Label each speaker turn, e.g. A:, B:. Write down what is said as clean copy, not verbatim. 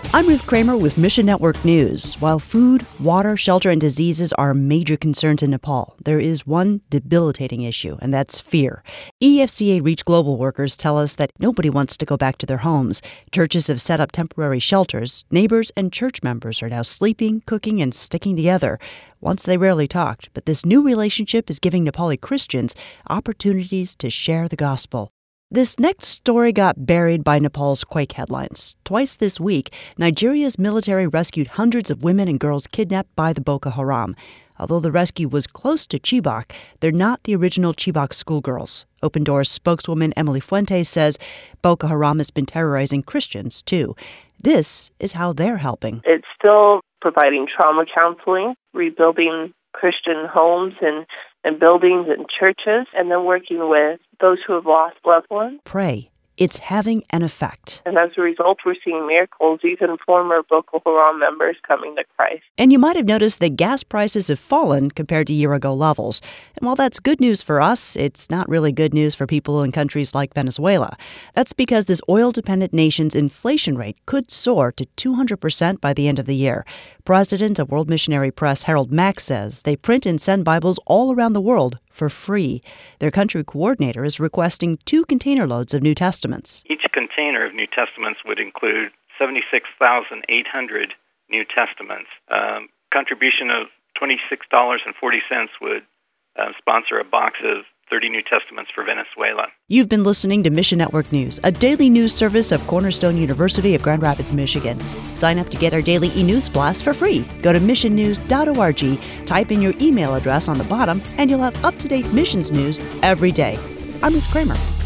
A: I'm Ruth Kramer with Mission Network News. While food, water, shelter, and diseases are major concerns in Nepal, there is one debilitating issue, and that's fear. EFCA Reach Global workers tell us that nobody wants to go back to their homes. Churches have set up temporary shelters. Neighbors and church members are now sleeping, cooking, and sticking together. Once they rarely talked, but this new relationship is giving Nepali Christians opportunities to share the gospel. This next story got buried by Nepal's quake headlines. Twice this week, Nigeria's military rescued hundreds of women and girls kidnapped by the Boko Haram. Although the rescue was close to Chibok, they're not the original Chibok schoolgirls. Open Doors spokeswoman Emily Fuentes says Boko Haram has been terrorizing Christians, too. This is how they're helping.
B: It's still providing trauma counseling, rebuilding Christian homes and buildings and churches, and then working with those who have lost loved ones.
A: Pray. It's having an effect.
B: And as a result, we're seeing miracles, even former Boko Haram members coming to Christ.
A: And you might have noticed that gas prices have fallen compared to year-ago levels. And while that's good news for us, it's not really good news for people in countries like Venezuela. That's because this oil-dependent nation's inflation rate could soar to 200% by the end of the year. President of World Missionary Press Harold Mack says they print and send Bibles all around the world for free. Their country coordinator is requesting 2 container loads of New Testaments.
C: Each container of New Testaments would include 76,800 New Testaments. Contribution of $26.40 would sponsor a box of 30 New Testaments for Venezuela.
A: You've been listening to Mission Network News, a daily news service of Cornerstone University of Grand Rapids, Michigan. Sign up to get our daily e-news blast for free. Go to missionnews.org, type in your email address on the bottom, and you'll have up-to-date missions news every day. I'm Ruth Kramer.